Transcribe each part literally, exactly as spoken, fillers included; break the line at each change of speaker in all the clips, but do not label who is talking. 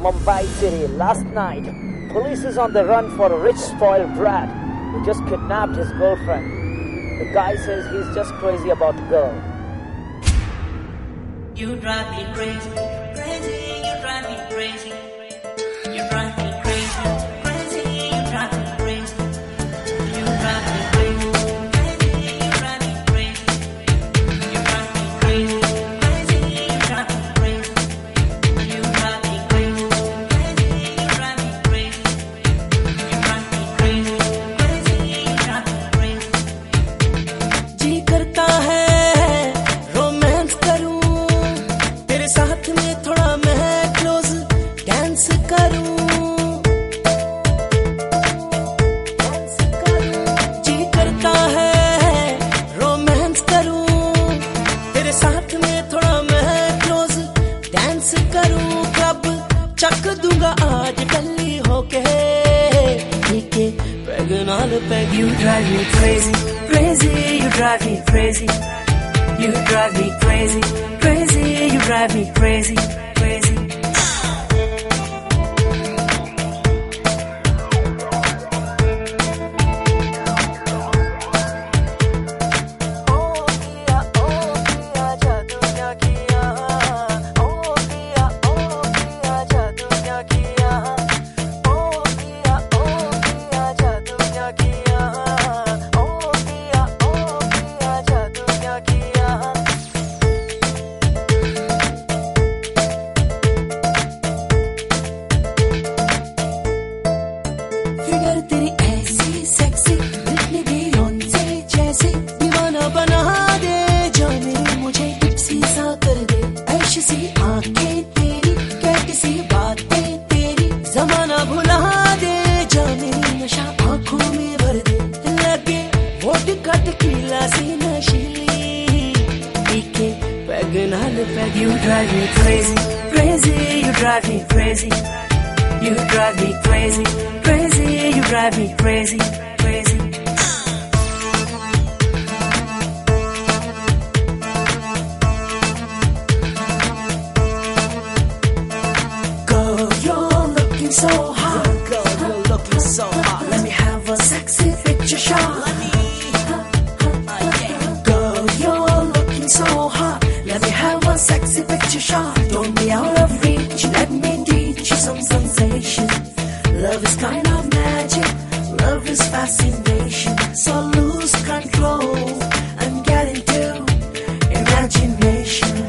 Mumbai city last night. Police is on the run for a rich spoiled brat who just kidnapped his girlfriend. The guy says he's just crazy about the girl.
You drive me crazy, crazy, you drive me crazy. You drive me crazy, crazy, you drive me crazy. You drive me crazy, crazy, you drive me crazy. You drive me crazy, crazy, you drive me crazy. You drive me crazy, crazy, you drive me crazy. You drive me crazy, crazy, you drive me crazy.
जी करता है romance करूं तेरे साथ में, थोड़ा मैं close dance करूं, जी करता है रोमांस करूं तेरे साथ में, थोड़ा मैं क्लोज डांस करूं। क्लब चक दूंगा आज गली होके, ठीक है पैग नाल peg. You drive me crazy, crazy, you drive me crazy. You drive me crazy, crazy, you drive me crazy, crazy. Figure तेरी ऐसी सेक्सी, इतनी बियोंसे जैसी, दीवाना बना दे जाने मुझे, टिप्सी सा कर दे ऐश सी आंखें तेरी, कैसी बातें तेरी, जमाना भुला दे जाने, नशा आंखों में भर दे, लगे वोडका टीला सी नशीली, ठीक है पैग नाल peg. You drive me crazy, crazy, you drive me crazy. You drive me crazy, crazy, you drive me crazy, crazy. Girl, you're looking so hot. Girl, you're looking so hot. Let me have a sexy picture shot. Girl, you're looking so hot. Let me have a sexy picture shot. Don't be out of reach. Let me teach you some sensation. Love is kind of magic. Love is fascination. So lose control and get into imagination.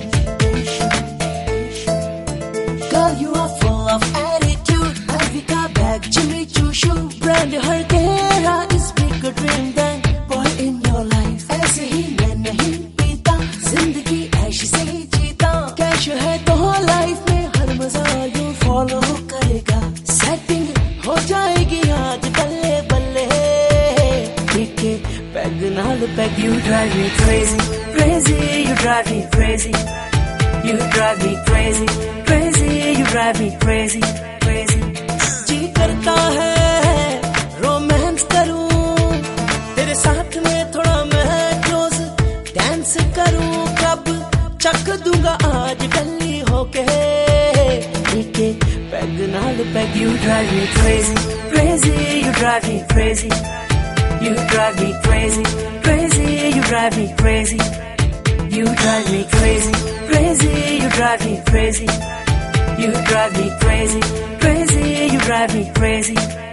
Girl, you are full of attitude. Avika bag, Jimmy Choo shoe. Brand her tera is bigger dream than boy in your life. ऐसे ही मैं नहीं पीता, जिंदगी ऐसी से जीता। Cash है तो लाइफ में हर मजा यू फॉलो करेगा। सेटिंग हो जाएगी आज बल्ले बल्ले, ठीक है पैग नाल peg. You drive me crazy, crazy, you drive me crazy. You drive me crazy, crazy, you drive me crazy, crazy. जी करता है रोमांस करूं तेरे साथ में, थोड़ा मैं क्लोज डांस करूं। कब चक दूंगा आज गली होके, ठीक है पैग नाल peg. You drive me crazy, crazy, you drive me crazy. You drive me crazy, crazy, you drive me crazy. You drive me crazy, crazy, you drive me crazy. You drive me crazy, crazy, you drive me crazy.